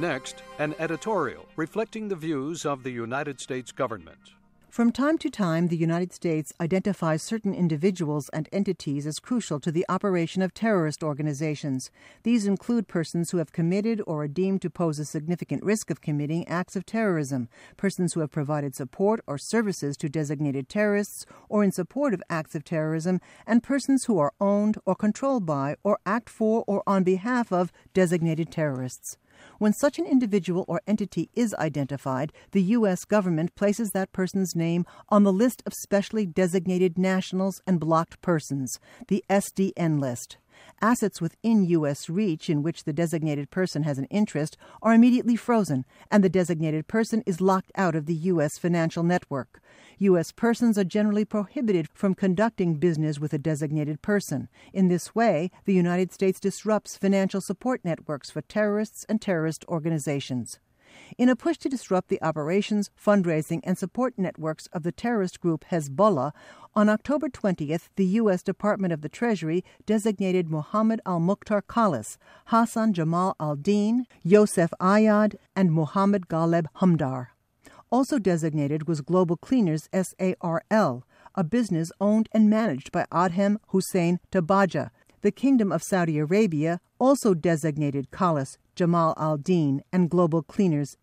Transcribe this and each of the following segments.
Next, an editorial reflecting the views of the United States government. From time to time, the United States identifies certain individuals and entities as crucial to the operation of terrorist organizations. These include persons who have committed or are deemed to pose a significant risk of committing acts of terrorism, persons who have provided support or services to designated terrorists or in support of acts of terrorism, and persons who are owned or controlled by or act for or on behalf of designated terrorists. When such an individual or entity is identified, the U.S. government places that person's name on the list of specially designated nationals and blocked persons, the SDN list. Assets within U.S. reach in which the designated person has an interest are immediately frozen, and the designated person is locked out of the U.S. financial network. U.S. persons are generally prohibited from conducting business with a designated person. In this way, the United States disrupts financial support networks for terrorists and terrorist organizations. In a push to disrupt the operations, fundraising, and support networks of the terrorist group Hezbollah, on October 20th, the U.S. Department of the Treasury designated Mohammed al-Mukhtar Khalis, Hassan Jamal al-Din, Yosef Ayad, and Mohammed Ghaleb Hamdar. Also designated was Global Cleaners SARL, a business owned and managed by Adhem Hussein Tabaja. The Kingdom of Saudi Arabia also designated Khalis, Jamal al-Din, and Global Cleaners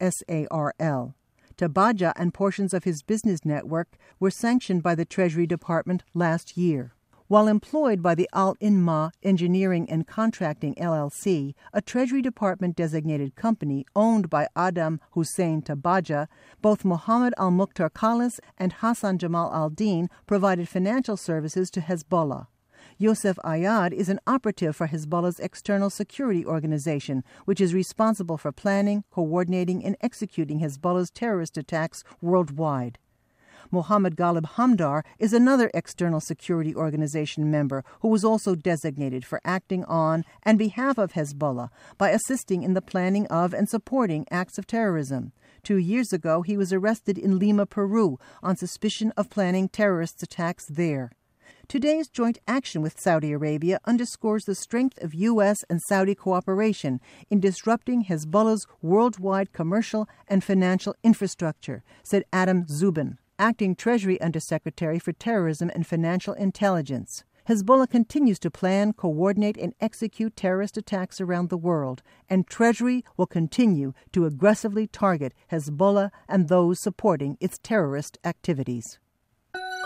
SARL. Tabaja and portions of his business network were sanctioned by the Treasury Department last year. While employed by the Al-Inma Engineering and Contracting LLC, a Treasury Department-designated company owned by Adhem Hussein Tabaja, both Mohammed al-Mukhtar Khalis and Hassan Jamal al-Din provided financial services to Hezbollah. Yosef Ayad is an operative for Hezbollah's external security organization, which is responsible for planning, coordinating, and executing Hezbollah's terrorist attacks worldwide. Mohammed Ghaleb Hamdar is another external security organization member who was also designated for acting on and behalf of Hezbollah by assisting in the planning of and supporting acts of terrorism. 2 years ago, he was arrested in Lima, Peru, on suspicion of planning terrorist attacks there. Today's joint action with Saudi Arabia underscores the strength of U.S. and Saudi cooperation in disrupting Hezbollah's worldwide commercial and financial infrastructure, said Adam Zubin, Acting Treasury Undersecretary for Terrorism and Financial Intelligence. Hezbollah continues to plan, coordinate, and execute terrorist attacks around the world, and Treasury will continue to aggressively target Hezbollah and those supporting its terrorist activities.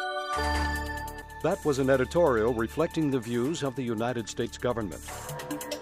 That was an editorial reflecting the views of the United States government.